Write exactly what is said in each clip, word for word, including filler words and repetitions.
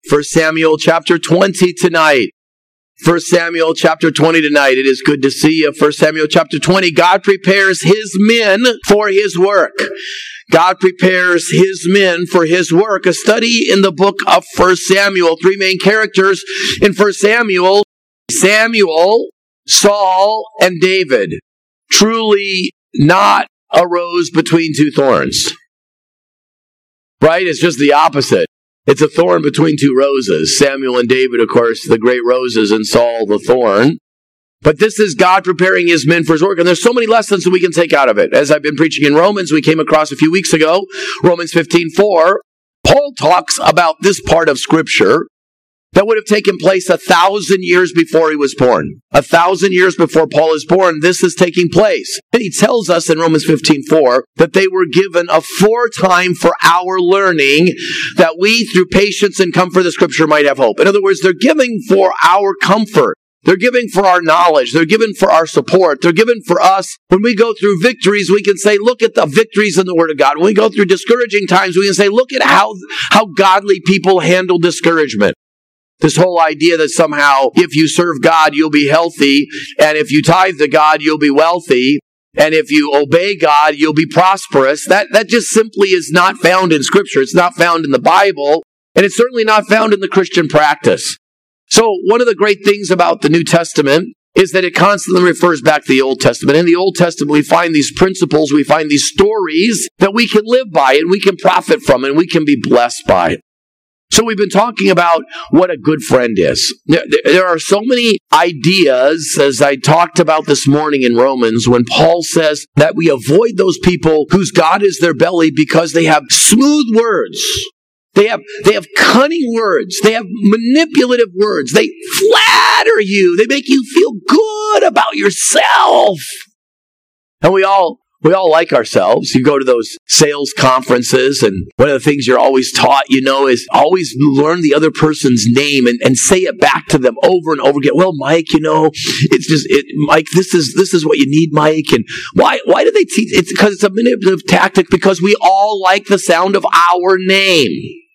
First Samuel chapter twenty tonight. First Samuel chapter twenty tonight. It is good to see you. First Samuel chapter twenty. God prepares his men for his work. God prepares his men for his work. A study in the book of First Samuel. Three main characters in First Samuel. Samuel, Saul, and David. Truly not a rose between two thorns. Right? It's just the opposite. It's a thorn between two roses. Samuel and David, of course, the great roses, and Saul, the thorn. But this is God preparing his men for his work. And there's so many lessons that we can take out of it. As I've been preaching in Romans, we came across a few weeks ago, Romans fifteen four. Paul talks about this part of Scripture that would have taken place a thousand years before he was born. A thousand years before Paul is born, this is taking place. And he tells us in Romans fifteen four that they were given aforetime for our learning, that we, through patience and comfort of the Scripture, might have hope. In other words, they're giving for our comfort. They're giving for our knowledge. They're giving for our support. They're giving for us. When we go through victories, we can say, look at the victories in the Word of God. When we go through discouraging times, we can say, look at how, how godly people handle discouragement. This whole idea that somehow if you serve God, you'll be healthy, and if you tithe to God, you'll be wealthy, and if you obey God, you'll be prosperous. That, that just simply is not found in Scripture. It's not found in the Bible, and it's certainly not found in the Christian practice. So one of the great things about the New Testament is that it constantly refers back to the Old Testament. In the Old Testament, we find these principles, we find these stories that we can live by, and we can profit from, and we can be blessed by. So we've been talking about what a good friend is. There, there are so many ideas, as I talked about this morning in Romans, when Paul says that we avoid those people whose God is their belly because they have smooth words. They have, they have cunning words. They have manipulative words. They flatter you. They make you feel good about yourself. And we all, we all like ourselves. You go to those sales conferences, and one of the things you're always taught, you know, is always learn the other person's name and, and say it back to them over and over again. Well, Mike, you know, it's just, it, Mike, this is, this is what you need, Mike. And why, why do they teach? It's because it's a manipulative tactic, because we all like the sound of our name.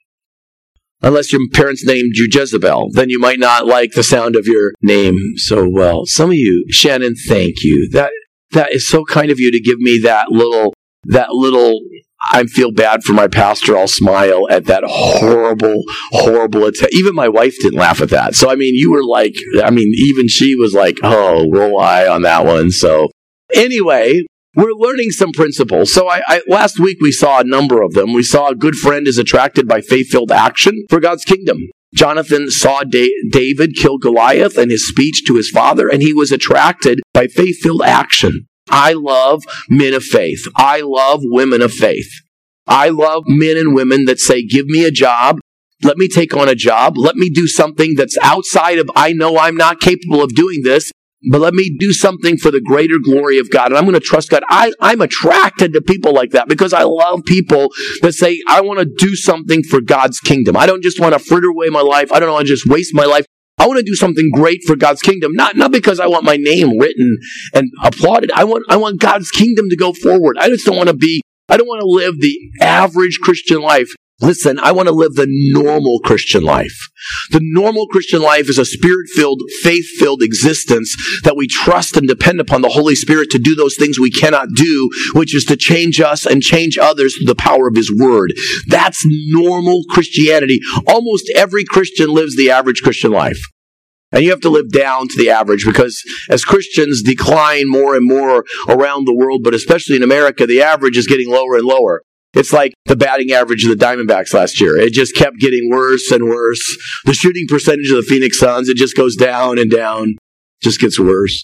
Unless your parents named you Jezebel, then you might not like the sound of your name so well. Some of you, Shannon, thank you. That that is so kind of you to give me that little, that little, I feel bad for my pastor, I'll smile at that horrible, horrible attack. Even my wife didn't laugh at that. So, I mean, you were like, I mean, even she was like, oh, roll eye on that one. So, anyway, we're learning some principles. So I, I, last week we saw a number of them. We saw a good friend is attracted by faith-filled action for God's kingdom. Jonathan saw da- David kill Goliath and his speech to his father, and he was attracted by faith-filled action. I love men of faith. I love women of faith. I love men and women that say, give me a job. Let me take on a job. Let me do something that's outside of, I know I'm not capable of doing this, but let me do something for the greater glory of God. And I'm going to trust God. I, I'm attracted to people like that because I love people that say, I want to do something for God's kingdom. I don't just want to fritter away my life. I don't want to just waste my life. I want to do something great for God's kingdom. Not, not because I want my name written and applauded. I want, I want God's kingdom to go forward. I just don't want to be, I don't want to live the average Christian life. Listen, I want to live the normal Christian life. The normal Christian life is a spirit-filled, faith-filled existence that we trust and depend upon the Holy Spirit to do those things we cannot do, which is to change us and change others through the power of His Word. That's normal Christianity. Almost every Christian lives the average Christian life. And you have to live down to the average, because as Christians decline more and more around the world, but especially in America, the average is getting lower and lower. It's like the batting average of the Diamondbacks last year. It just kept getting worse and worse. The shooting percentage of the Phoenix Suns, it just goes down and down. Just gets worse.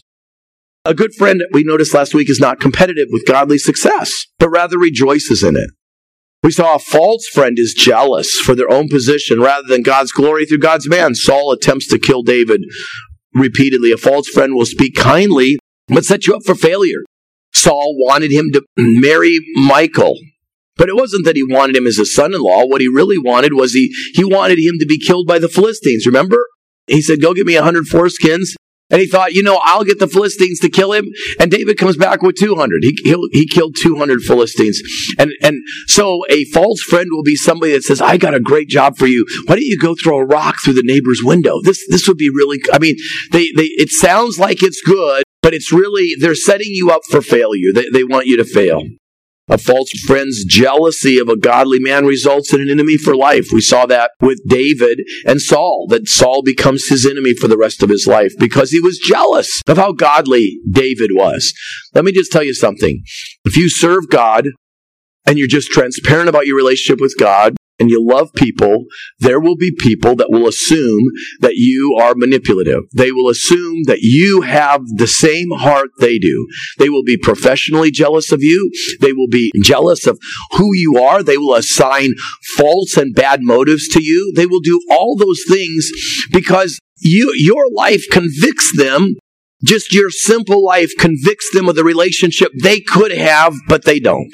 A good friend, we noticed last week, is not competitive with godly success, but rather rejoices in it. We saw a false friend is jealous for their own position rather than God's glory through God's man. Saul attempts to kill David repeatedly. A false friend will speak kindly, but set you up for failure. Saul wanted him to marry Michal. But it wasn't that he wanted him as his son-in-law. What he really wanted was he, he wanted him to be killed by the Philistines. Remember? He said, go get me a hundred foreskins And he thought, you know, I'll get the Philistines to kill him. And David comes back with two hundred. He, he, he killed two hundred Philistines. And, and so a false friend will be somebody that says, I got a great job for you. Why don't you go throw a rock through the neighbor's window? This, this would be really, I mean, they, they, it sounds like it's good, but it's really, they're setting you up for failure. They, they want you to fail. A false friend's jealousy of a godly man results in an enemy for life. We saw that with David and Saul, that Saul becomes his enemy for the rest of his life because he was jealous of how godly David was. Let me just tell you something. If you serve God and you're just transparent about your relationship with God, and you love people, there will be people that will assume that you are manipulative. They will assume that you have the same heart they do. They will be professionally jealous of you. They will be jealous of who you are. They will assign false and bad motives to you. They will do all those things because you, your life convicts them. Just your simple life convicts them of the relationship they could have, but they don't.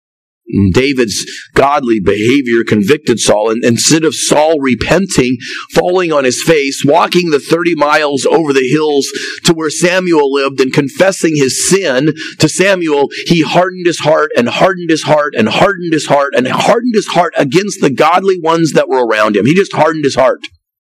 David's godly behavior convicted Saul, and instead of Saul repenting, falling on his face, walking the thirty miles over the hills to where Samuel lived and confessing his sin to Samuel, he hardened his heart and hardened his heart and hardened his heart and hardened his heart against the godly ones that were around him. He just hardened his heart.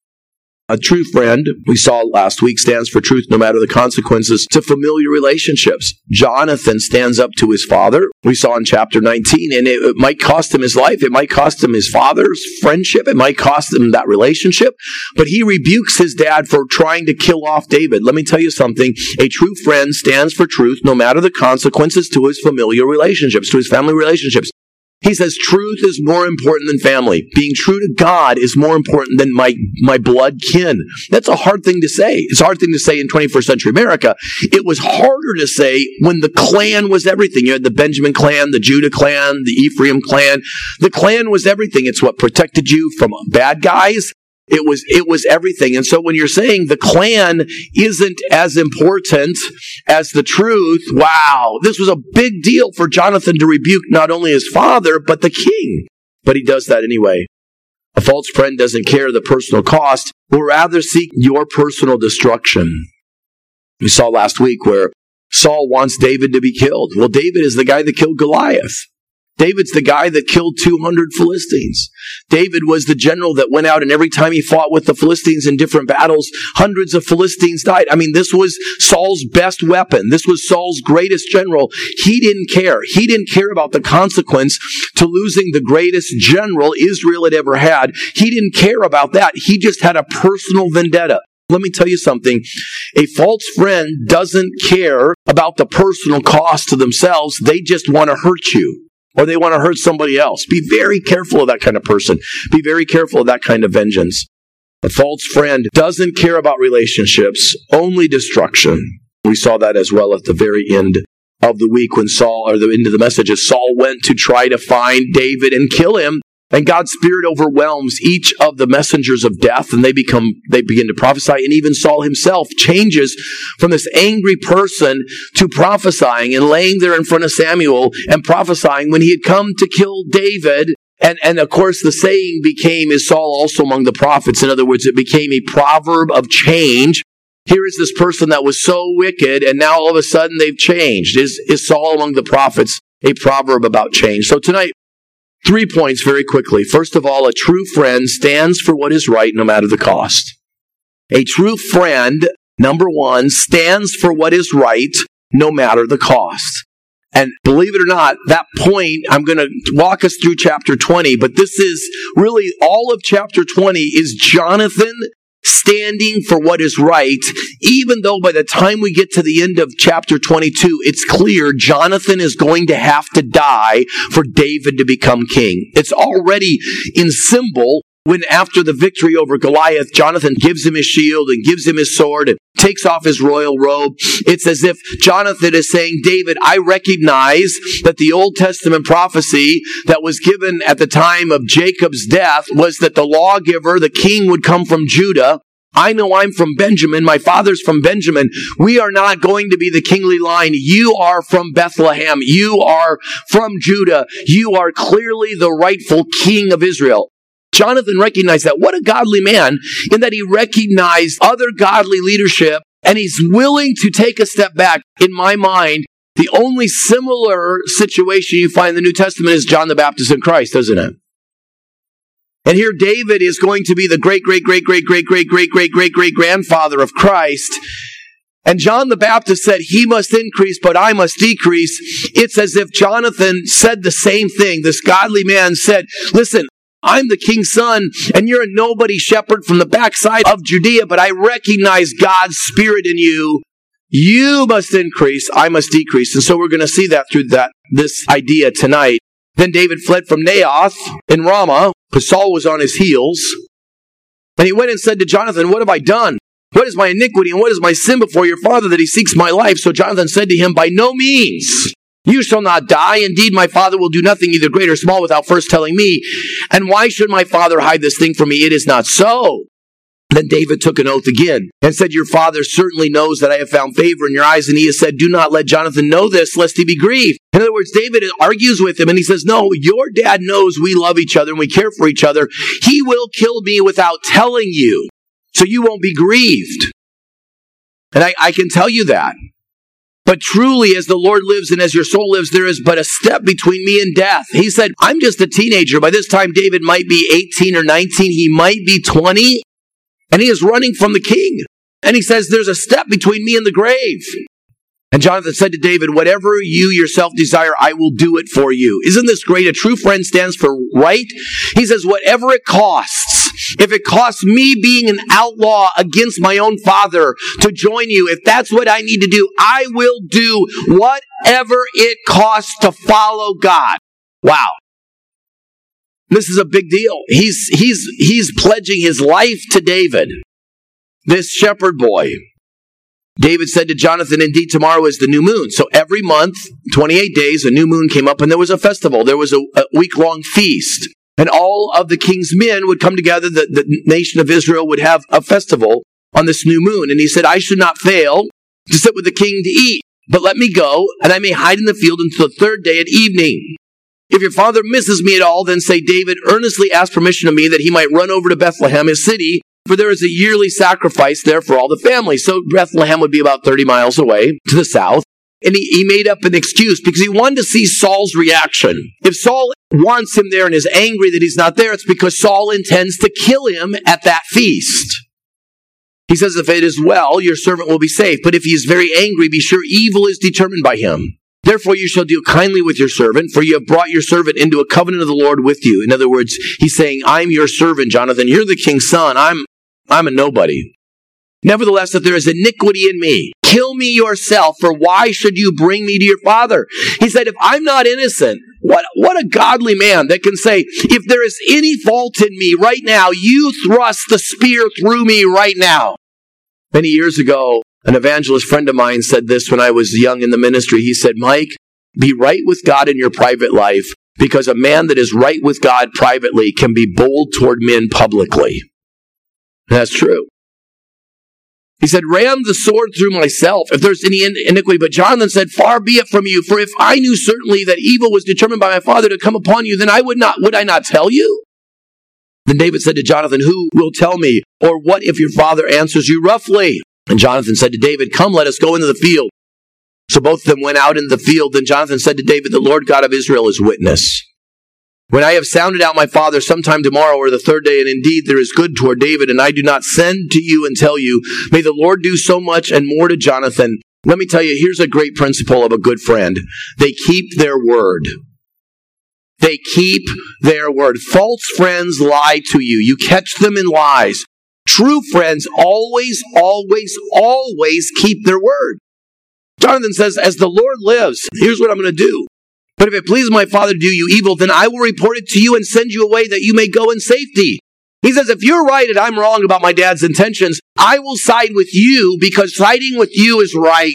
A true friend, we saw last week, stands for truth no matter the consequences to familiar relationships. Jonathan stands up to his father. We saw in chapter nineteen, and it, it might cost him his life. It might cost him his father's friendship. It might cost him that relationship. But he rebukes his dad for trying to kill off David. Let me tell you something. A true friend stands for truth no matter the consequences to his familiar relationships, to his family relationships. He says truth is more important than family. Being true to God is more important than my, my blood kin. That's a hard thing to say. It's a hard thing to say in twenty-first century America. It was harder to say when the clan was everything. You had the Benjamin clan, the Judah clan, the Ephraim clan. The clan was everything. It's what protected you from bad guys. It was, it was everything. And so when you're saying the clan isn't as important as the truth, wow, this was a big deal for Jonathan to rebuke not only his father, but the king. But he does that anyway. A false friend doesn't care the personal cost, will rather seek your personal destruction. We saw last week where Saul wants David to be killed. Well, David is the guy that killed Goliath. David's the guy that killed two hundred Philistines. David was the general that went out, and every time he fought with the Philistines in different battles, hundreds of Philistines died. I mean, this was Saul's best weapon. This was Saul's greatest general. He didn't care. He didn't care about the consequence to losing the greatest general Israel had ever had. He didn't care about that. He just had a personal vendetta. Let me tell you something. A false friend doesn't care about the personal cost to themselves. They just want to hurt you. Or they want to hurt somebody else. Be very careful of that kind of person. Be very careful of that kind of vengeance. A false friend doesn't care about relationships, only destruction. We saw that as well at the very end of the week when Saul, or the end of the message, as Saul went to try to find David and kill him. And God's Spirit overwhelms each of the messengers of death, and they become, they begin to prophesy. And even Saul himself changes from this angry person to prophesying and laying there in front of Samuel and prophesying when he had come to kill David. And, and of course, the saying became, is Saul also among the prophets? In other words, it became a proverb of change. Here is this person that was so wicked, and now all of a sudden they've changed. Is, is Saul among the prophets a proverb about change? So tonight, three points very quickly. First of all, a true friend stands for what is right no matter the cost. A true friend, number one, stands for what is right no matter the cost. And believe it or not, that point, I'm going to walk us through chapter twenty, but this is really all of chapter twenty is Jonathan standing for what is right, even though by the time we get to the end of chapter twenty-two, it's clear Jonathan is going to have to die for David to become king. It's already in symbol when after the victory over Goliath, Jonathan gives him his shield and gives him his sword and takes off his royal robe. It's as if Jonathan is saying, David, I recognize that the Old Testament prophecy that was given at the time of Jacob's death was that the lawgiver, the king, would come from Judah. I know I'm from Benjamin. My father's from Benjamin. We are not going to be the kingly line. You are from Bethlehem. You are from Judah. You are clearly the rightful king of Israel. Jonathan recognized that. What a godly man, in that he recognized other godly leadership And he's willing to take a step back. In my mind, the only similar situation you find in the New Testament is John the Baptist in Christ, doesn't it? And here David is going to be the great, great, great, great, great, great, great, great, great, great grandfather of Christ. And John the Baptist said, he must increase, but I must decrease. It's as if Jonathan said the same thing. This godly man said, listen, I'm the king's son, and you're a nobody shepherd from the backside of Judea, but I recognize God's spirit in you. You must increase, I must decrease. And so we're going to see that through that this idea tonight. Then David fled from Naioth in Ramah, because Saul was on his heels. And he went and said to Jonathan, what have I done? What is my iniquity and what is my sin before your father that he seeks my life? So Jonathan said to him, by no means. You shall not die. Indeed, my father will do nothing, either great or small, without first telling me. And why should my father hide this thing from me? It is not so. Then David took an oath again and said, your father certainly knows that I have found favor in your eyes. And he has said, do not let Jonathan know this, lest he be grieved. In other words, David argues with him and he says, no, your dad knows we love each other and we care for each other. He will kill me without telling you, so you won't be grieved. And I, I can tell you that. But truly, as the Lord lives and as your soul lives, there is but a step between me and death. He said, I'm just a teenager. By this time, David might be eighteen or nineteen. He might be twenty. And he is running from the king. And he says, there's a step between me and the grave. And Jonathan said to David, whatever you yourself desire, I will do it for you. Isn't this great? A true friend stands for right. He says, whatever it costs. If it costs me being an outlaw against my own father to join you, if that's what I need to do, I will do whatever it costs to follow God. Wow. This is a big deal. He's, he's, he's pledging his life to David, this shepherd boy. David said to Jonathan, indeed, tomorrow is the new moon. So every month, twenty-eight days, a new moon came up and there was a festival. There was a, a week-long feast. And all of the king's men would come together. The, the nation of Israel would have a festival on this new moon. And he said, I should not fail to sit with the king to eat. But let me go, and I may hide in the field until the third day at evening. If your father misses me at all, then say, David earnestly asked permission of me that he might run over to Bethlehem, his city, for there is a yearly sacrifice there for all the family. So Bethlehem would be about thirty miles away to the south. And he, he made up an excuse because he wanted to see Saul's reaction. If Saul wants him there and is angry that he's not there, it's because Saul intends to kill him at that feast. He says, if it is well, your servant will be safe. But if he is very angry, be sure evil is determined by him. Therefore you shall deal kindly with your servant, for you have brought your servant into a covenant of the Lord with you. In other words, he's saying, I'm your servant, Jonathan. You're the king's son. I'm, I'm a nobody. Nevertheless, if there is iniquity in me, kill me yourself, for why should you bring me to your father? He said, if I'm not innocent, what, what a godly man that can say, if there is any fault in me right now, you thrust the spear through me right now. Many years ago, an evangelist friend of mine said this when I was young in the ministry. He said, Mike, be right with God in your private life, because a man that is right with God privately can be bold toward men publicly. And that's true. He said, ram the sword through myself if there's any iniquity. But Jonathan said, far be it from you. For if I knew certainly that evil was determined by my father to come upon you, then I would not, would I not tell you? Then David said to Jonathan, who will tell me? Or what if your father answers you roughly? And Jonathan said to David, come, let us go into the field. So both of them went out into the field. Then Jonathan said to David, the Lord God of Israel is witness. When I have sounded out my father sometime tomorrow or the third day, and indeed there is good toward David, and I do not send to you and tell you, may the Lord do so much and more to Jonathan. Let me tell you, here's a great principle of a good friend. They keep their word. They keep their word. False friends lie to you. You catch them in lies. True friends always, always, always keep their word. Jonathan says, as the Lord lives, here's what I'm going to do. But if it pleases my father to do you evil, then I will report it to you and send you away that you may go in safety. He says, if you're right and I'm wrong about my dad's intentions, I will side with you because siding with you is right.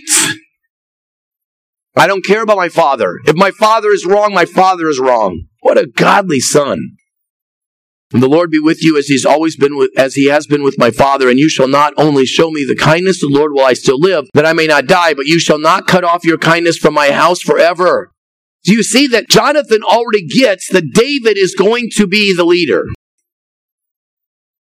I don't care about my father. If my father is wrong, my father is wrong. What a godly son. And the Lord be with you as he's always been with, as he has been with my father, and you shall not only show me the kindness of the Lord while I still live, that I may not die, but you shall not cut off your kindness from my house forever. Do you see that Jonathan already gets that David is going to be the leader?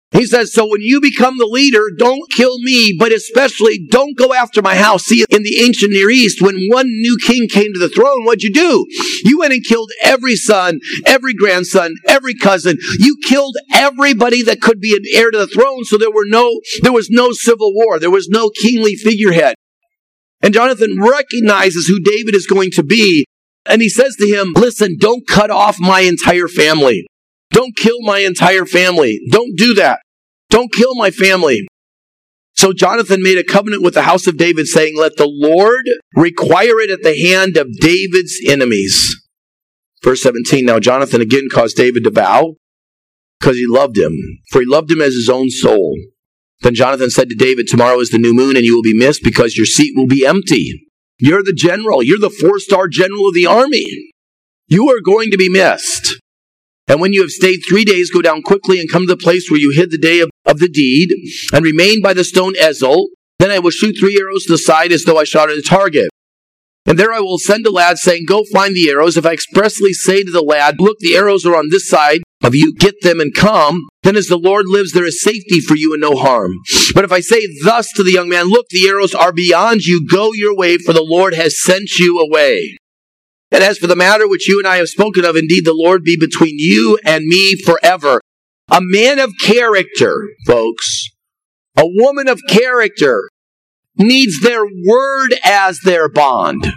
He says, so when you become the leader, don't kill me, but especially don't go after my house. See, in the ancient Near East, when one new king came to the throne, what'd you do? You went and killed every son, every grandson, every cousin. You killed everybody that could be an heir to the throne, so there were no, there was no civil war. There was no kingly figurehead. And Jonathan recognizes who David is going to be, and he says to him, listen, don't cut off my entire family. Don't kill my entire family. Don't do that. Don't kill my family. So Jonathan made a covenant with the house of David, saying, let the Lord require it at the hand of David's enemies. Verse seventeen, now Jonathan again caused David to vow, because he loved him, for he loved him as his own soul. Then Jonathan said to David, tomorrow is the new moon, and you will be missed, because your seat will be empty. You're the general. You're the four-star general of the army. You are going to be missed. And when you have stayed three days, go down quickly and come to the place where you hid the day of, of the deed, and remain by the stone Ezel. Then I will shoot three arrows to the side as though I shot at a target. And there I will send a lad saying, go find the arrows. If I expressly say to the lad, look, the arrows are on this side of you, get them and come, then as the Lord lives, there is safety for you and no harm. But if I say thus to the young man, look, the arrows are beyond you, go your way, for the Lord has sent you away. And as for the matter which you and I have spoken of, indeed the Lord be between you and me forever. A man of character, folks, a woman of character, needs their word as their bond.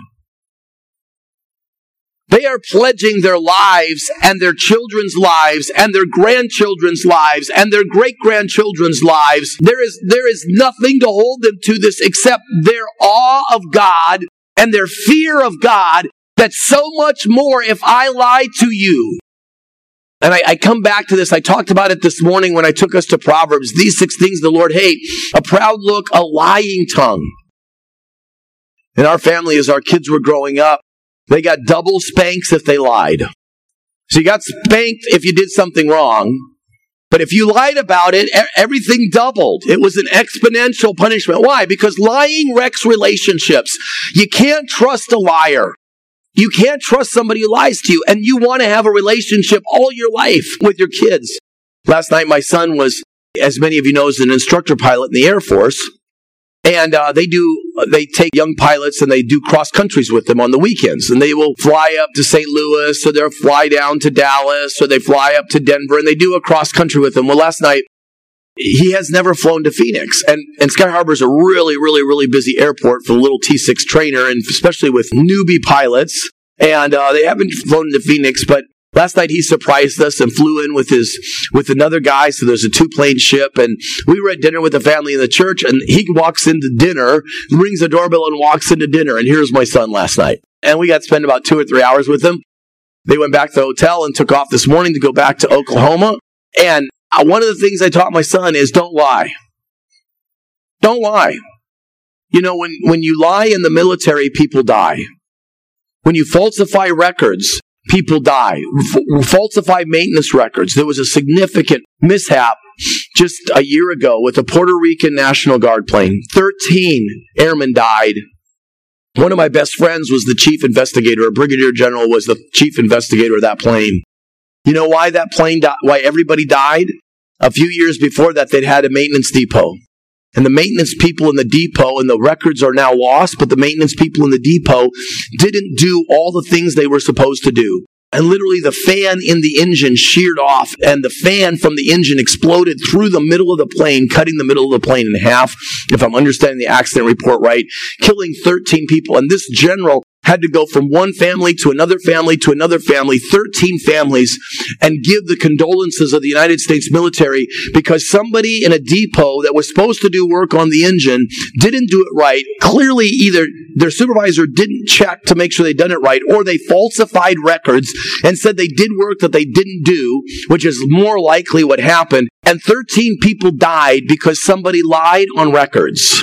They are pledging their lives and their children's lives and their grandchildren's lives and their great-grandchildren's lives. There is, there is nothing to hold them to this except their awe of God and their fear of God. That's so much more if I lie to you. And I, I come back to this. I talked about it this morning when I took us to Proverbs. These six things the Lord hates: a proud look, a lying tongue. In our family, as our kids were growing up, they got double spanks if they lied. So you got spanked if you did something wrong. But if you lied about it, everything doubled. It was an exponential punishment. Why? Because lying wrecks relationships. You can't trust a liar. You can't trust somebody who lies to you, and you want to have a relationship all your life with your kids. Last night, my son was, as many of you know, is an instructor pilot in the Air Force, and uh, they do, they take young pilots and they do cross countries with them on the weekends, and they will fly up to Saint Louis, or they'll fly down to Dallas, or they fly up to Denver, and they do a cross country with them. Well, last night, he has never flown to Phoenix. And, and Sky Harbor is a really, really, really busy airport for the little T six trainer, and especially with newbie pilots. And uh, they haven't flown to Phoenix, but last night he surprised us and flew in with his with another guy. So there's a two-plane ship, and we were at dinner with the family in the church, and he walks into dinner, rings the doorbell, and walks into dinner. And here's my son last night. And we got to spend about two or three hours with him. They went back to the hotel and took off this morning to go back to Oklahoma. And one of the things I taught my son is don't lie. Don't lie. You know, when, when you lie in the military, people die. When you falsify records, people die. F- falsify maintenance records. There was a significant mishap just a year ago with a Puerto Rican National Guard plane. thirteen airmen died. One of my best friends was the chief investigator. A brigadier general was the chief investigator of that plane. You know why that plane died? Why everybody died? A few years before that, they'd had a maintenance depot. And the maintenance people in the depot, and the records are now lost, but the maintenance people in the depot didn't do all the things they were supposed to do. And literally the fan in the engine sheared off, and the fan from the engine exploded through the middle of the plane, cutting the middle of the plane in half, if I'm understanding the accident report right, killing thirteen people. And this general had to go from one family to another family to another family, thirteen families, and give the condolences of the United States military because somebody in a depot that was supposed to do work on the engine didn't do it right. Clearly, either their supervisor didn't check to make sure they'd done it right, or they falsified records and said they did work that they didn't do, which is more likely what happened. And thirteen people died because somebody lied on records.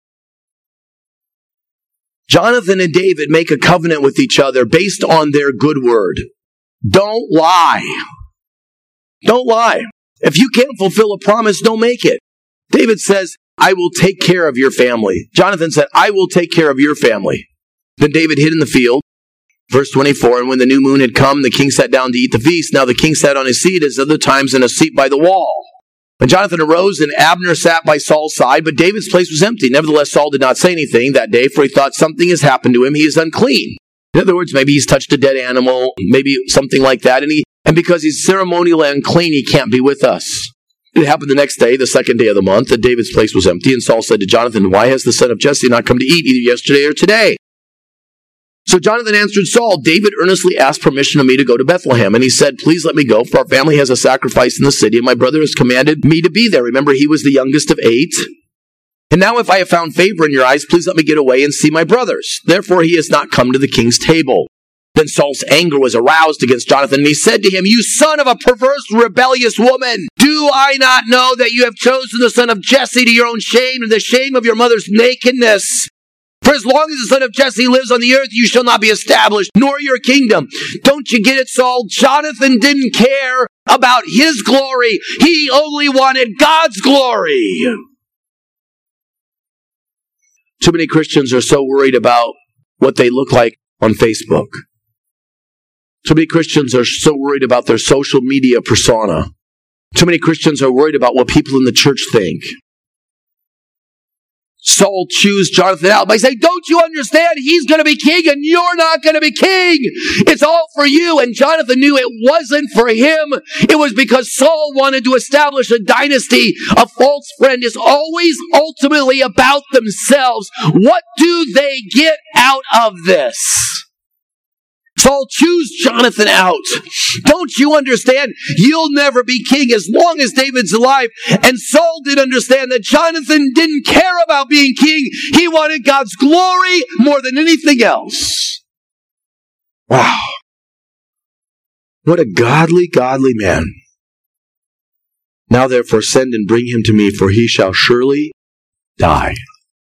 Jonathan and David make a covenant with each other based on their good word. Don't lie. Don't lie. If you can't fulfill a promise, don't make it. David says, I will take care of your family. Jonathan said, I will take care of your family. Then David hid in the field. Verse twenty-four, and when the new moon had come, the king sat down to eat the feast. Now the king sat on his seat as other times in a seat by the wall. And Jonathan arose, and Abner sat by Saul's side, but David's place was empty. Nevertheless, Saul did not say anything that day, for he thought something has happened to him. He is unclean. In other words, maybe he's touched a dead animal, maybe something like that. And he, and because he's ceremonially unclean, he can't be with us. It happened the next day, the second day of the month, that David's place was empty. And Saul said to Jonathan, why has the son of Jesse not come to eat either yesterday or today? So Jonathan answered Saul, David earnestly asked permission of me to go to Bethlehem. And he said, please let me go, for our family has a sacrifice in the city, and my brother has commanded me to be there. Remember, he was the youngest of eight. And now if I have found favor in your eyes, please let me get away and see my brothers. Therefore he has not come to the king's table. Then Saul's anger was aroused against Jonathan, and he said to him, you son of a perverse, rebellious woman, do I not know that you have chosen the son of Jesse to your own shame and the shame of your mother's nakedness? For as long as the son of Jesse lives on the earth, you shall not be established, nor your kingdom. Don't you get it, Saul? Jonathan didn't care about his glory. He only wanted God's glory. Too many Christians are so worried about what they look like on Facebook. Too many Christians are so worried about their social media persona. Too many Christians are worried about what people in the church think. Saul chews Jonathan out by saying, don't you understand? He's going to be king and you're not going to be king. It's all for you. And Jonathan knew it wasn't for him. It was because Saul wanted to establish a dynasty. A false friend is always ultimately about themselves. What do they get out of this? Saul chews Jonathan out. Don't you understand? You'll never be king as long as David's alive. And Saul did understand that Jonathan didn't care about being king. He wanted God's glory more than anything else. Wow. What a godly, godly man. Now therefore send and bring him to me, for he shall surely die.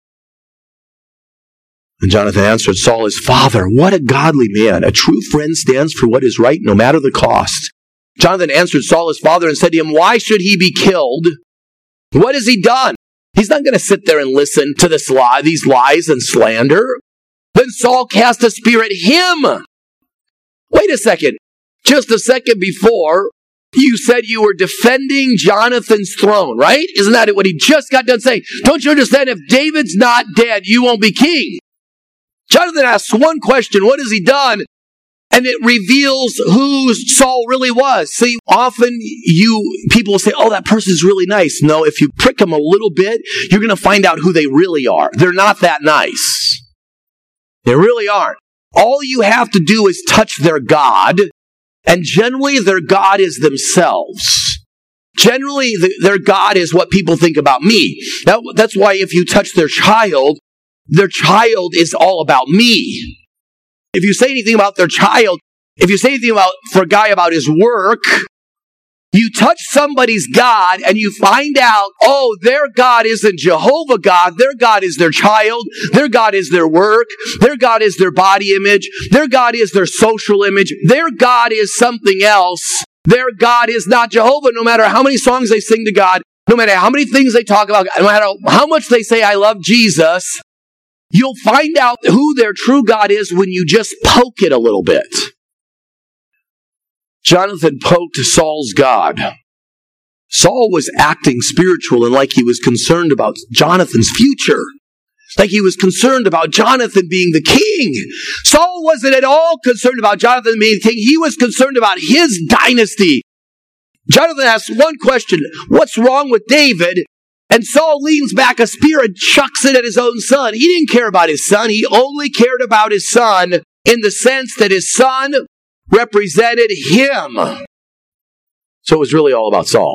And Jonathan answered Saul, his father, what a godly man. A true friend stands for what is right, no matter the cost. Jonathan answered Saul, his father, and said to him, why should he be killed? What has he done? He's not going to sit there and listen to this lie, these lies and slander. Then Saul cast a spear at him. Wait a second. Just a second before, you said you were defending Jonathan's throne, right? Isn't that what he just got done saying? Don't you understand? If David's not dead, you won't be king. Jonathan asks one question, what has he done? And it reveals who Saul really was. See, often you people say, oh, that person's really nice. No, if you prick them a little bit, you're going to find out who they really are. They're not that nice. They really aren't. All you have to do is touch their God, and generally their God is themselves. Generally, the, their God is what people think about me. That, that's why if you touch their child, their child is all about me. If you say anything about their child, if you say anything about for a guy about his work, you touch somebody's God and you find out, oh, their God isn't Jehovah God. Their God is their child. Their God is their work. Their God is their body image. Their God is their social image. Their God is something else. Their God is not Jehovah, no matter how many songs they sing to God, no matter how many things they talk about, no matter how much they say, I love Jesus. You'll find out who their true God is when you just poke it a little bit. Jonathan poked Saul's God. Saul was acting spiritual and like he was concerned about Jonathan's future. Like he was concerned about Jonathan being the king. Saul wasn't at all concerned about Jonathan being the king. He was concerned about his dynasty. Jonathan asks one question, what's wrong with David? And Saul leans back a spear and chucks it at his own son. He didn't care about his son. He only cared about his son in the sense that his son represented him. So it was really all about Saul.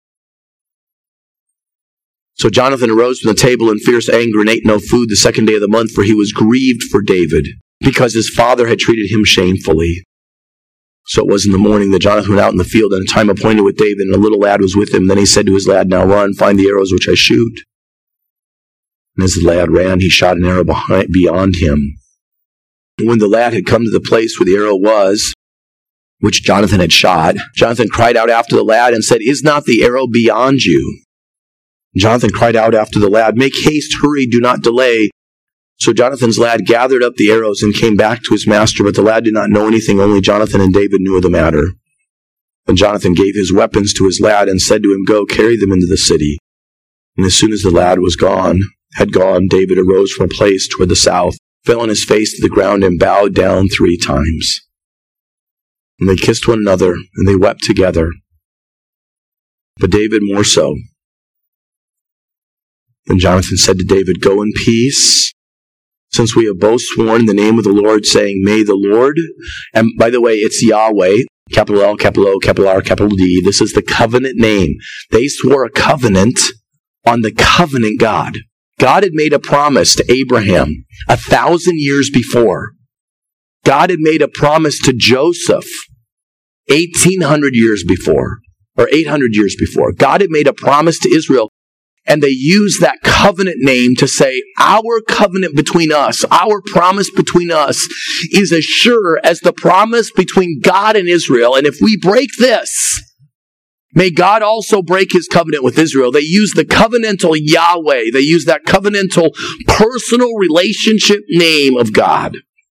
So Jonathan arose from the table in fierce anger and ate no food the second day of the month, for he was grieved for David, because his father had treated him shamefully. So it was in the morning that Jonathan went out in the field at a time appointed with David, and a little lad was with him. Then he said to his lad, now run, find the arrows which I shoot. And as the lad ran, he shot an arrow behind, beyond him. And when the lad had come to the place where the arrow was, which Jonathan had shot, Jonathan cried out after the lad and said, is not the arrow beyond you? And Jonathan cried out after the lad, make haste, hurry, do not delay. So Jonathan's lad gathered up the arrows and came back to his master, but the lad did not know anything, only Jonathan and David knew of the matter. And Jonathan gave his weapons to his lad and said to him, "Go, carry them into the city." And as soon as the lad was gone, had gone, David arose from a place toward the south, fell on his face to the ground, and bowed down three times. And they kissed one another, and they wept together. But David more so. Then Jonathan said to David, "Go in peace, since we have both sworn in the name of the Lord, saying, may the Lord," and by the way, it's Yahweh, capital L, capital O, capital R, capital D. This is the covenant name. They swore a covenant on the covenant God. God had made a promise to Abraham a thousand years before. God had made a promise to Joseph eighteen hundred years before, or eight hundred years before. God had made a promise to Israel, and they used that covenant name to say, our covenant between us, our promise between us is as sure as the promise between God and Israel. And if we break this, may God also break his covenant with Israel. They use the covenantal Yahweh. They use that covenantal personal relationship name of God.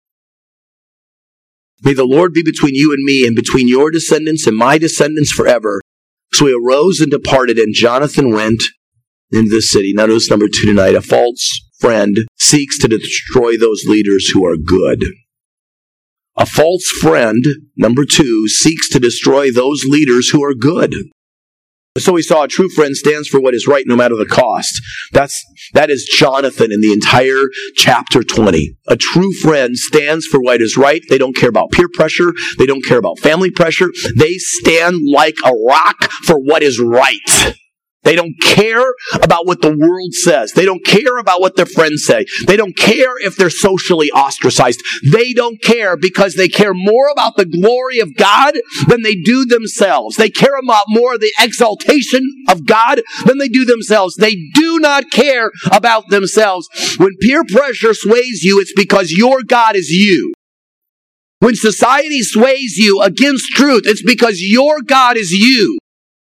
May the Lord be between you and me, and between your descendants and my descendants forever. So he arose and departed, and Jonathan went into the city. Now notice number two tonight. A false friend seeks to destroy those leaders who are good. A false friend, number two, seeks to destroy those leaders who are good. So we saw a true friend stands for what is right no matter the cost. That's, that is Jonathan in the entire chapter twenty. A true friend stands for what is right. They don't care about peer pressure. They don't care about family pressure. They stand like a rock for what is right. They don't care about what the world says. They don't care about what their friends say. They don't care if they're socially ostracized. They don't care because they care more about the glory of God than they do themselves. They care about more of the exaltation of God than they do themselves. They do not care about themselves. When peer pressure sways you, it's because your God is you. When society sways you against truth, it's because your God is you.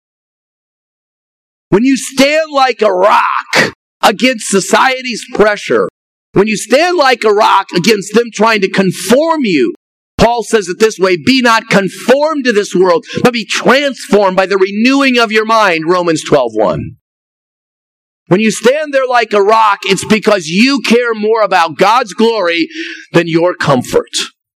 When you stand like a rock against society's pressure, when you stand like a rock against them trying to conform you, Paul says it this way, be not conformed to this world, but be transformed by the renewing of your mind, Romans twelve one. When you stand there like a rock, it's because you care more about God's glory than your comfort.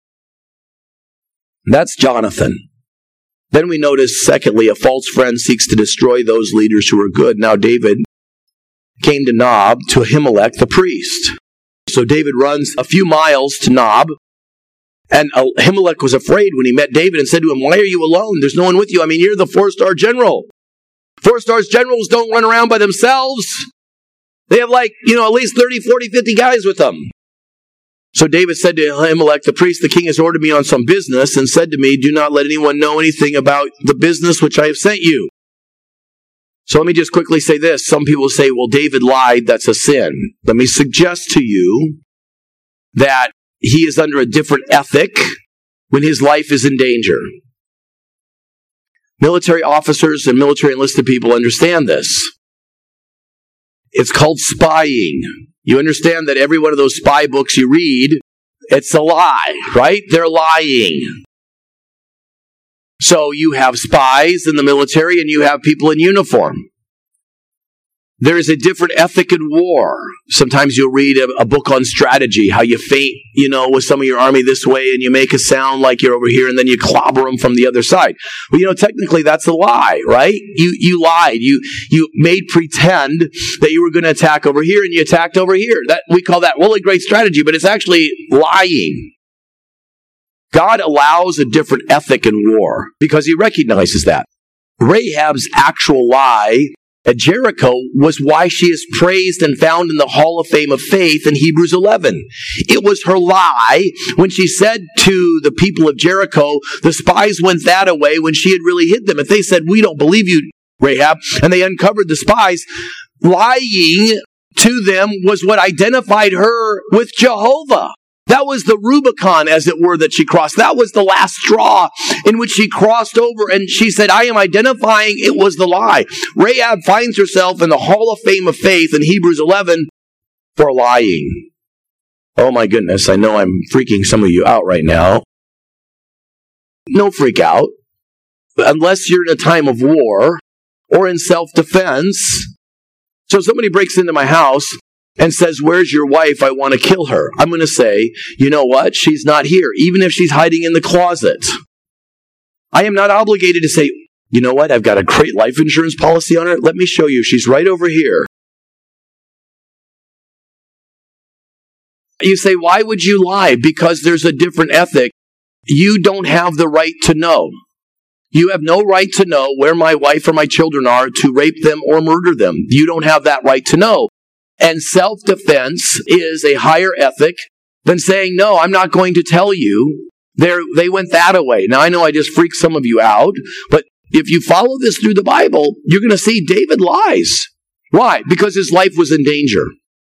That's Jonathan. Then we notice, secondly, a false friend seeks to destroy those leaders who are good. Now David came to Nob, to Ahimelech the priest. So David runs a few miles to Nob, and Ahimelech was afraid when he met David and said to him, why are you alone? There's no one with you. I mean, you're the four-star general. Four-star generals don't run around by themselves. They have like, you know, at least thirty, forty, fifty guys with them. So David said to Ahimelech the priest, the king has ordered me on some business and said to me, do not let anyone know anything about the business which I have sent you. So let me just quickly say this. Some people say, well, David lied. That's a sin. Let me suggest to you that he is under a different ethic when his life is in danger. Military officers and military enlisted people understand this. It's called spying. You understand that every one of those spy books you read, it's a lie, right? They're lying. So you have spies in the military and you have people in uniform. There is a different ethic in war. Sometimes you'll read a, a book on strategy, how you feint, you know, with some of your army this way and you make a sound like you're over here and then you clobber them from the other side. Well, you know, technically that's a lie, right? You you lied. You you made pretend that you were going to attack over here and you attacked over here. That we call that really great strategy, but it's actually lying. God allows a different ethic in war because he recognizes that. Rahab's actual lie at Jericho was why she is praised and found in the Hall of Fame of Faith in Hebrews eleven. It was her lie when she said to the people of Jericho, the spies went that away when she had really hid them. If they said, we don't believe you, Rahab, and they uncovered the spies, lying to them was what identified her with Jehovah. That was the Rubicon, as it were, that she crossed. That was the last straw in which she crossed over. And she said, I am identifying it was the lie. Rahab finds herself in the Hall of Fame of Faith in Hebrews eleven for lying. Oh my goodness, I know I'm freaking some of you out right now. No freak out. unless you're in a time of war or in self-defense. So somebody breaks into my house and says, "Where's your wife? I want to kill her." I'm going to say, you know what? She's not here, even if she's hiding in the closet. I am not obligated to say, you know what? I've got a great life insurance policy on her. Let me show you. She's right over here. You say, why would you lie? Because there's a different ethic. You don't have the right to know. You have no right to know where my wife or my children are to rape them or murder them. You don't have that right to know. And self-defense is a higher ethic than saying, no, I'm not going to tell you. They're, they went that way. Now, I know I just freaked some of you out, but if you follow this through the Bible, you're going to see David lies. Why? Because his life was in danger.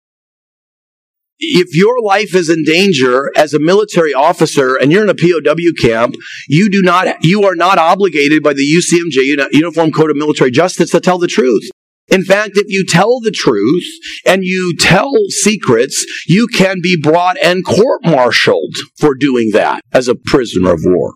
If your life is in danger as a military officer and you're in a P O W camp, you do not, you are not obligated by the U C M J, Uniform Code of Military Justice, to tell the truth. In fact, if you tell the truth and you tell secrets, you can be brought and court-martialed for doing that as a prisoner of war.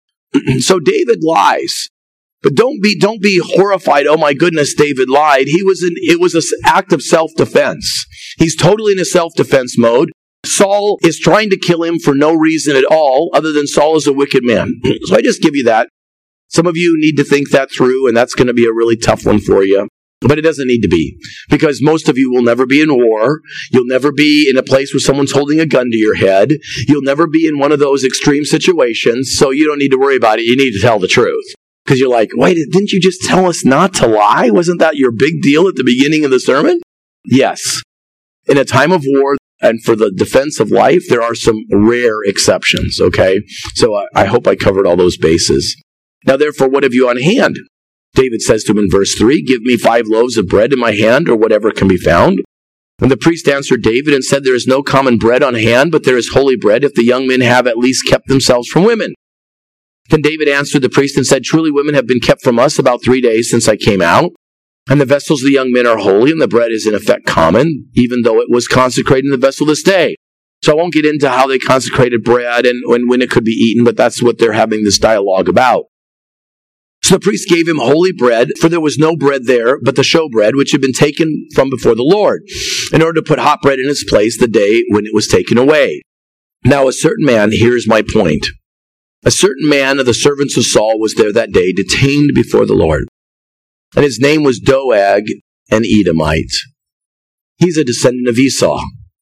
So David lies. But don't be don't be horrified. Oh my goodness, David lied. He was in it was an act of self-defense. He's totally in a self-defense mode. Saul is trying to kill him for no reason at all, other than Saul is a wicked man. So I just give you that. Some of you need to think that through, and that's going to be a really tough one for you. But it doesn't need to be, because most of you will never be in war. You'll never be in a place where someone's holding a gun to your head. You'll never be in one of those extreme situations, so you don't need to worry about it. You need to tell the truth. Because you're like, wait, didn't you just tell us not to lie? Wasn't that your big deal at the beginning of the sermon? Yes. In a time of war and for the defense of life, there are some rare exceptions, okay? So I, I hope I covered all those bases. Now, therefore, what have you on hand? David says to him in verse three, give me five loaves of bread in my hand, or whatever can be found. And the priest answered David and said, there is no common bread on hand, but there is holy bread, if the young men have at least kept themselves from women. Then David answered the priest and said, truly women have been kept from us about three days since I came out. And the vessels of the young men are holy, and the bread is in effect common, even though it was consecrated in the vessel this day. So I won't get into how they consecrated bread and when, when it could be eaten, but that's what they're having this dialogue about. So the priest gave him holy bread, for there was no bread there but the showbread, which had been taken from before the Lord, in order to put hot bread in its place the day when it was taken away. Now a certain man, here's my point. A certain man of the servants of Saul was there that day, detained before the Lord. And his name was Doeg, an Edomite. He's a descendant of Esau.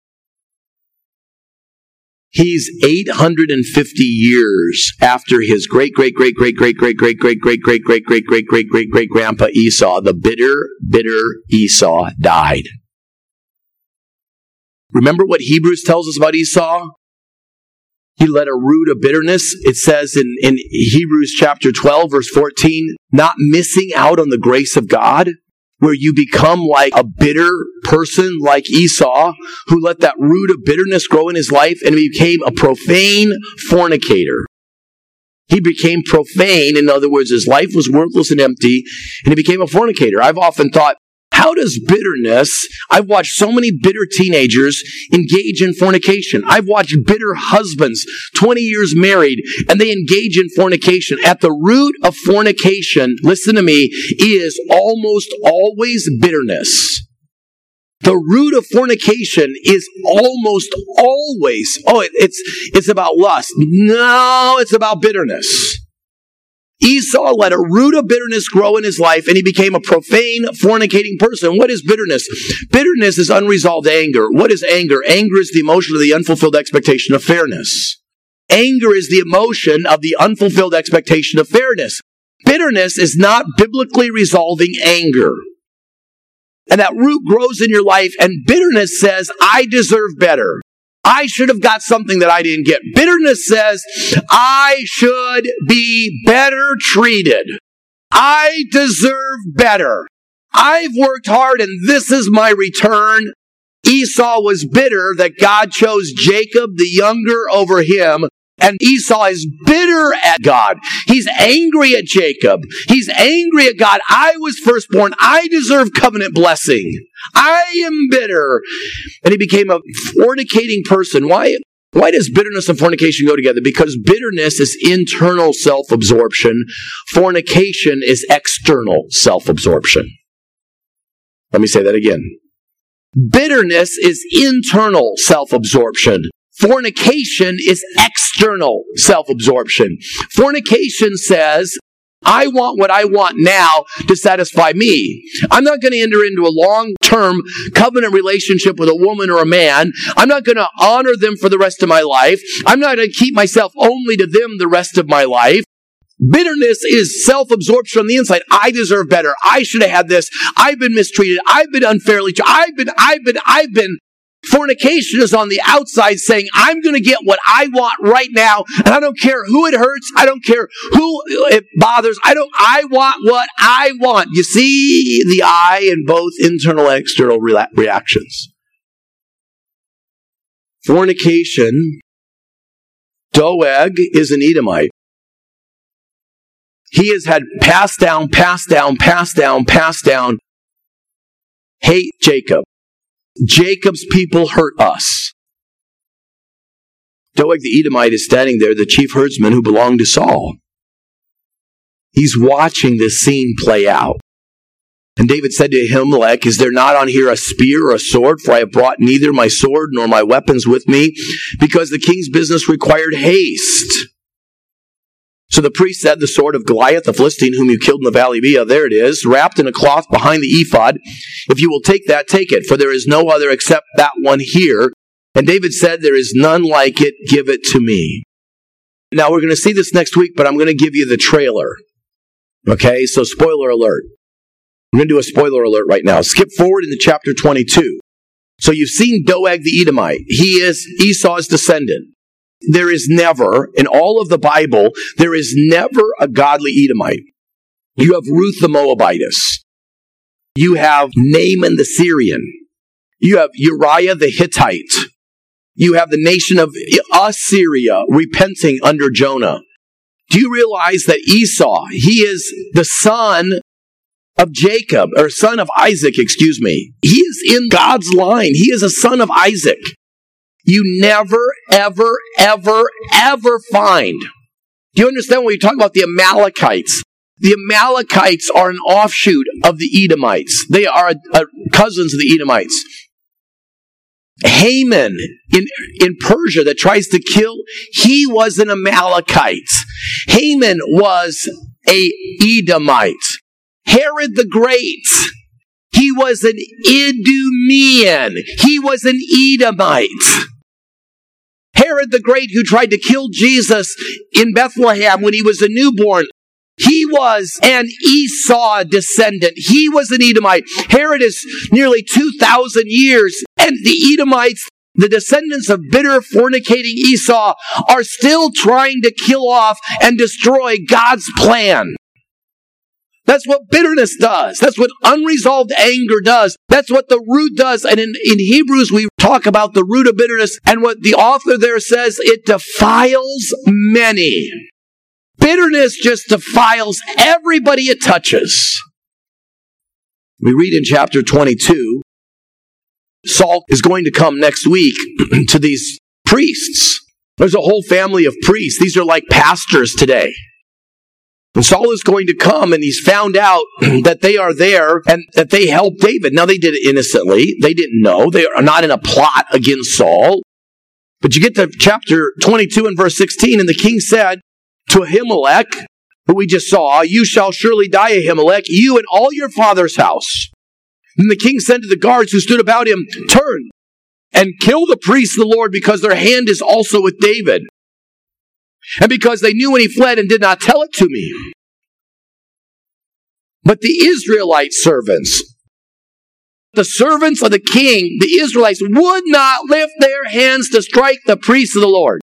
He's eight hundred fifty years after his great, great, great, great, great, great, great, great, great, great, great, great, great, great, great, great grandpa Esau, the bitter, bitter Esau, died. Remember what Hebrews tells us about Esau? He led a root of bitterness. It says in, in Hebrews chapter twelve, verse fourteen, not missing out on the grace of God, where you become like a bitter person like Esau, who let that root of bitterness grow in his life and became a profane fornicator. He became profane. In other words, his life was worthless and empty, and he became a fornicator. I've often thought, how does bitterness, I've watched so many bitter teenagers engage in fornication. I've watched bitter husbands, twenty years married, and they engage in fornication. At the root of fornication, listen to me, is almost always bitterness. The root of fornication is almost always, oh, it, it's, it's about lust. No, it's about bitterness. Esau let a root of bitterness grow in his life, and he became a profane, fornicating person. What is bitterness? Bitterness is unresolved anger. What is anger? Anger is the emotion of the unfulfilled expectation of fairness. Anger is the emotion of the unfulfilled expectation of fairness. Bitterness is not biblically resolving anger. And that root grows in your life, and bitterness says, I deserve better. I should have got something that I didn't get. Bitterness says, I should be better treated. I deserve better. I've worked hard and this is my return. Esau was bitter that God chose Jacob the younger over him. And Esau is bitter at God. He's angry at Jacob. He's angry at God. I was firstborn. I deserve covenant blessing. I am bitter. And he became a fornicating person. Why? Why does bitterness and fornication go together? Because bitterness is internal self-absorption. Fornication is external self-absorption. Let me say that again. Bitterness is internal self-absorption. Fornication is external self-absorption. Fornication says, I want what I want now to satisfy me. I'm not going to enter into a long-term covenant relationship with a woman or a man. I'm not going to honor them for the rest of my life. I'm not going to keep myself only to them the rest of my life. Bitterness is self-absorption on the inside. I deserve better. I should have had this. I've been mistreated. I've been unfairly treated. I've been, I've been, I've been. Fornication is on the outside saying, I'm going to get what I want right now, and I don't care who it hurts. I don't care who it bothers. I don't, I want what I want. You see the I in both internal and external re- reactions. Fornication, Doeg is an Edomite. He has had passed down, passed down, passed down, passed down, hate Jacob. Jacob's people hurt us. Doeg the Edomite is standing there, the chief herdsman who belonged to Saul. He's watching this scene play out. And David said to Ahimelech, is there not on here a spear or a sword? For I have brought neither my sword nor my weapons with me, because the king's business required haste. So the priest said, the sword of Goliath, the Philistine, whom you killed in the valley of Eah, there it is, wrapped in a cloth behind the ephod. If you will take that, take it, for there is no other except that one here. And David said, there is none like it, give it to me. Now we're going to see this next week, but I'm going to give you the trailer. Okay, so spoiler alert. We're going to do a spoiler alert right now. Skip forward into chapter twenty-two. So you've seen Doeg the Edomite. He is Esau's descendant. There is never, in all of the Bible, there is never a godly Edomite. You have Ruth the Moabitess. You have Naaman the Syrian. You have Uriah the Hittite. You have the nation of Assyria repenting under Jonah. Do you realize that Esau, he is the son of Jacob, or son of Isaac, excuse me. He is in God's line. He is a son of Isaac. You never, ever, ever, ever find. Do you understand when you talk about the Amalekites? The Amalekites are an offshoot of the Edomites. They are a, a cousins of the Edomites. Haman in, in Persia that tries to kill, he was an Amalekite. Haman was a Edomite. Herod the Great, he was an Idumean. He was an Edomite. Herod the Great, who tried to kill Jesus in Bethlehem when he was a newborn, he was an Esau descendant. He was an Edomite. Herod is nearly two thousand years, and the Edomites, the descendants of bitter, fornicating Esau, are still trying to kill off and destroy God's plan. That's what bitterness does. That's what unresolved anger does. That's what the root does. And in, in Hebrews, we talk about the root of bitterness. And what the author there says, it defiles many. Bitterness just defiles everybody it touches. We read in chapter twenty-two, Saul is going to come next week to these priests. There's a whole family of priests. These are like pastors today. And Saul is going to come, and he's found out that they are there and that they helped David. Now, they did it innocently. They didn't know. They are not in a plot against Saul. But you get to chapter twenty-two and verse sixteen, and the king said to Ahimelech, who we just saw, you shall surely die, Ahimelech, you and all your father's house. And the king said to the guards who stood about him, turn and kill the priests of the Lord, because their hand is also with David. And because they knew when he fled and did not tell it to me. But the Israelite servants, the servants of the king, the Israelites, would not lift their hands to strike the priests of the Lord.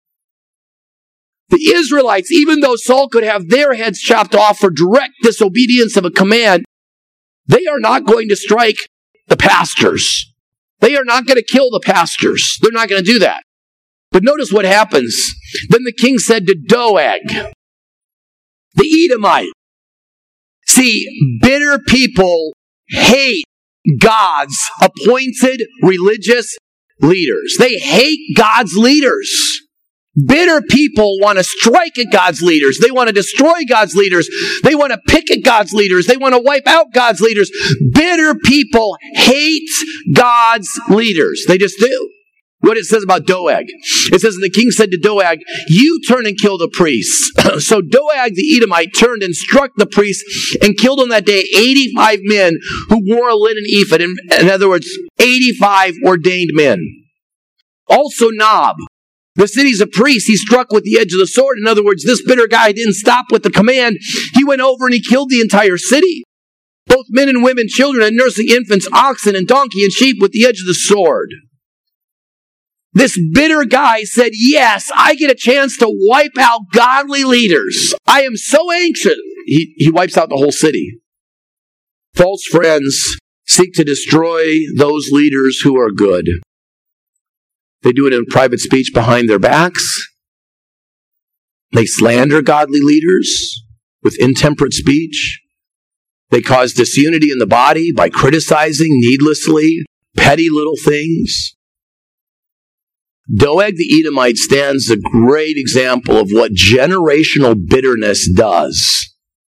The Israelites, even though Saul could have their heads chopped off for direct disobedience of a command, they are not going to strike the pastors. They are not going to kill the pastors. They're not going to do that. But notice what happens. Then the king said to Doeg, the Edomite, see, bitter people hate God's appointed religious leaders. They hate God's leaders. Bitter people want to strike at God's leaders. They want to destroy God's leaders. They want to pick at God's leaders. They want to wipe out God's leaders. Bitter people hate God's leaders. They just do. What it says about Doeg. It says, the king said to Doeg, you turn and kill the priests. So Doeg the Edomite turned and struck the priests and killed on that day eighty-five men who wore a linen ephod. In, in other words, eighty-five ordained men. Also Nob, the city's a priest, he struck with the edge of the sword. In other words, this bitter guy didn't stop with the command. He went over and he killed the entire city. Both men and women, children and nursing infants, oxen and donkey and sheep with the edge of the sword. This bitter guy said, yes, I get a chance to wipe out godly leaders. I am so anxious. He, he wipes out the whole city. False friends seek to destroy those leaders who are good. They do it in private speech behind their backs. They slander godly leaders with intemperate speech. They cause disunity in the body by criticizing needlessly petty little things. Doeg the Edomite stands a great example of what generational bitterness does.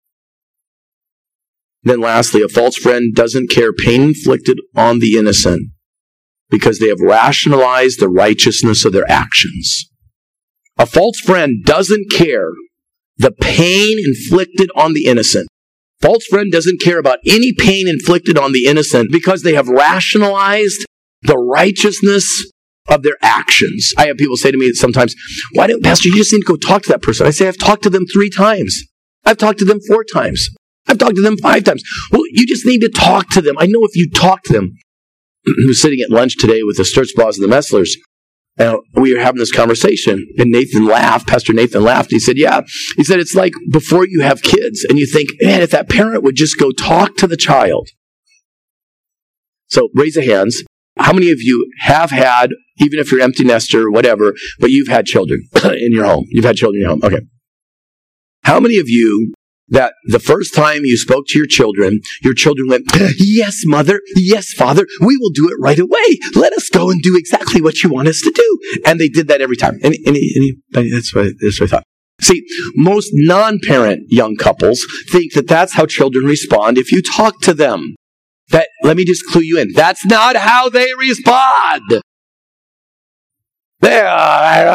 Then lastly, a false friend doesn't care pain inflicted on the innocent because they have rationalized the righteousness of their actions. A false friend doesn't care the pain inflicted on the innocent. False friend doesn't care about any pain inflicted on the innocent because they have rationalized the righteousness of their actions. I have people say to me sometimes, why don't, Pastor, you just need to go talk to that person. I say, I've talked to them three times. I've talked to them four times. I've talked to them five times. Well, you just need to talk to them. I know if you talk to them. I was sitting at lunch today with the Sturzbaus and the Messlers, and we were having this conversation, and Nathan laughed. Pastor Nathan laughed. He said, yeah. He said, it's like before you have kids, and you think, man, if that parent would just go talk to the child. So raise your hands. How many of you have had, even if you're empty nester or whatever, but you've had children in your home? You've had children in your home. Okay. How many of you that the first time you spoke to your children, your children went, yes, mother, yes, father, we will do it right away. Let us go and do exactly what you want us to do. And they did that every time. Any, any, any, that's what, that's what I thought. See, most non-parent young couples think that that's how children respond if you talk to them. That, let me just clue you in. That's not how they respond. They are,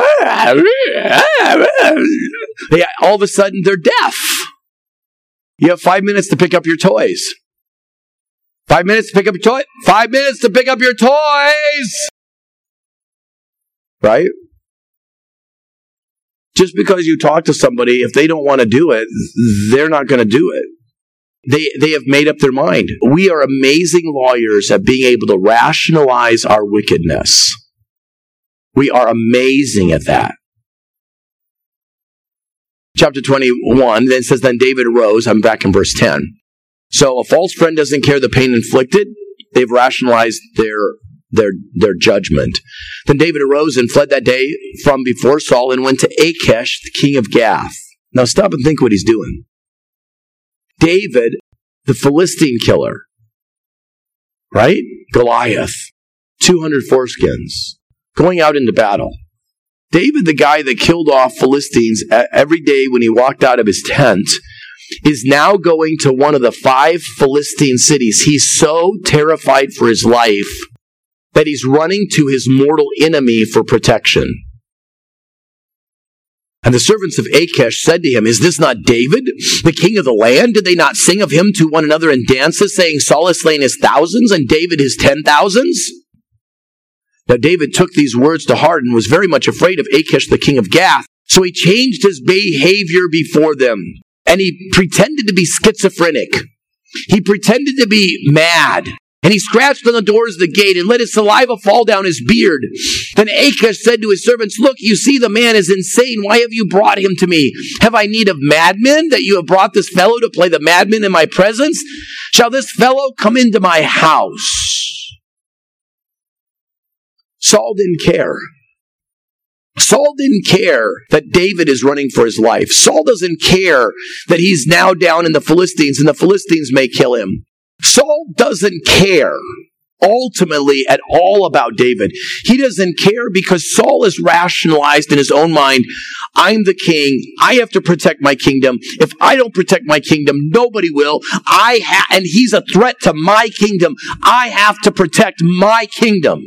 yeah, all of a sudden they're deaf. You have five minutes to pick up your toys. Five minutes to pick up your toy. Five minutes to pick up your toys. Right? Just because you talk to somebody, if they don't want to do it, they're not going to do it. They they have made up their mind. We are amazing lawyers at being able to rationalize our wickedness. We are amazing at that. Chapter twenty-one, then says, then David arose. I'm back in verse ten. So a false friend doesn't care the pain inflicted. They've rationalized their, their, their judgment. Then David arose and fled that day from before Saul and went to Achish, the king of Gath. Now stop and think what he's doing. David, the Philistine killer, right? Goliath, two hundred foreskins, going out into battle. David, the guy that killed off Philistines every day when he walked out of his tent, is now going to one of the five Philistine cities. He's so terrified for his life that he's running to his mortal enemy for protection. And the servants of Achish said to him, is this not David, the king of the land? Did they not sing of him to one another in dances, saying, Saul has slain his thousands and David his ten thousands? Now David took these words to heart and was very much afraid of Achish, the king of Gath. So he changed his behavior before them. And he pretended to be schizophrenic. He pretended to be mad. And he scratched on the doors of the gate and let his saliva fall down his beard. Then Achish said to his servants, look, you see the man is insane. Why have you brought him to me? Have I need of madmen that you have brought this fellow to play the madman in my presence? Shall this fellow come into my house? Saul didn't care. Saul didn't care that David is running for his life. Saul doesn't care that he's now down in the Philistines and the Philistines may kill him. Saul doesn't care ultimately at all about David. He doesn't care because Saul is rationalized in his own mind. I'm the king. I have to protect my kingdom. If I don't protect my kingdom, nobody will. I ha- and he's a threat to my kingdom. I have to protect my kingdom.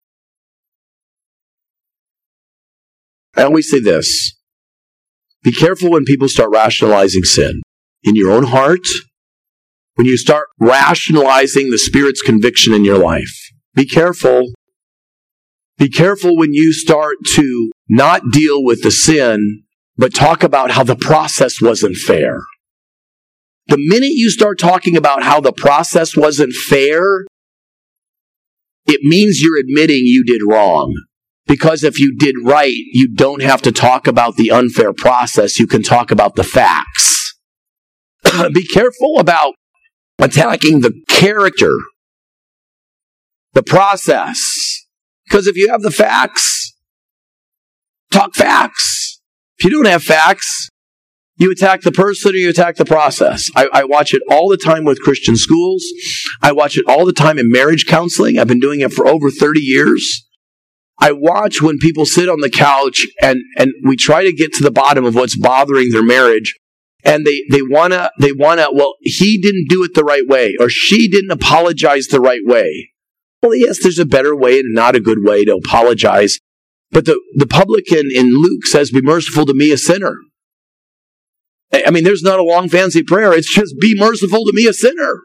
I always say this. Be careful when people start rationalizing sin in your own heart. When you start rationalizing the Spirit's conviction in your life, be careful. Be careful when you start to not deal with the sin, but talk about how the process wasn't fair. The minute you start talking about how the process wasn't fair, it means you're admitting you did wrong. Because if you did right, you don't have to talk about the unfair process. You can talk about the facts. Be careful about attacking the character, the process. Because if you have the facts, talk facts. If you don't have facts, you attack the person or you attack the process. I, I watch it all the time with Christian schools. I watch it all the time in marriage counseling. I've been doing it for over thirty years. I watch when people sit on the couch and, and we try to get to the bottom of what's bothering their marriage. And they, they want to, they want to, well, he didn't do it the right way, or she didn't apologize the right way. Well, yes, there's a better way and not a good way to apologize. But the, the publican in Luke says, be merciful to me, a sinner. I mean, there's not a long, fancy prayer. It's just, be merciful to me, a sinner.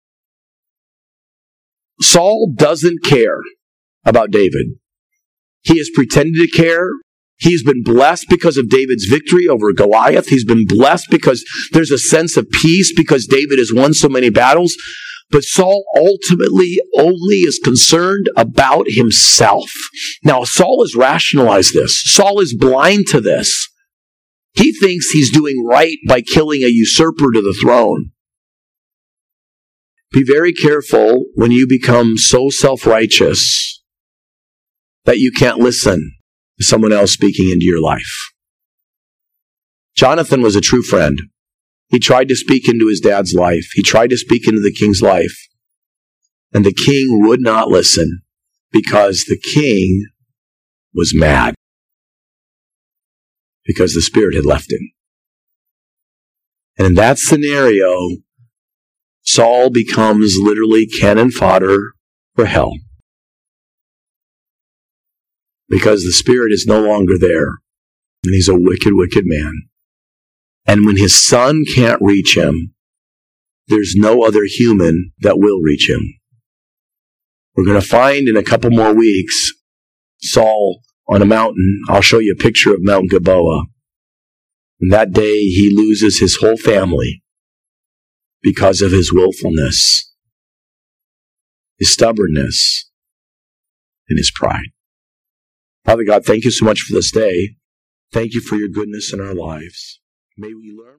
Saul doesn't care about David. He has pretended to care. He's been blessed because of David's victory over Goliath. He's been blessed because there's a sense of peace because David has won so many battles. But Saul ultimately only is concerned about himself. Now, Saul has rationalized this. Saul is blind to this. He thinks he's doing right by killing a usurper to the throne. Be very careful when you become so self-righteous that you can't listen to someone else speaking into your life. Jonathan was a true friend. He tried to speak into his dad's life. He tried to speak into the king's life. And the king would not listen because the king was mad. Because the Spirit had left him. And in that scenario, Saul becomes literally cannon fodder for hell. Because the Spirit is no longer there. And he's a wicked, wicked man. And when his son can't reach him, there's no other human that will reach him. We're going to find in a couple more weeks, Saul on a mountain. I'll show you a picture of Mount Gilboa. And that day he loses his whole family because of his willfulness, his stubbornness, and his pride. Father God, thank you so much for this day. Thank you for your goodness in our lives. May we learn.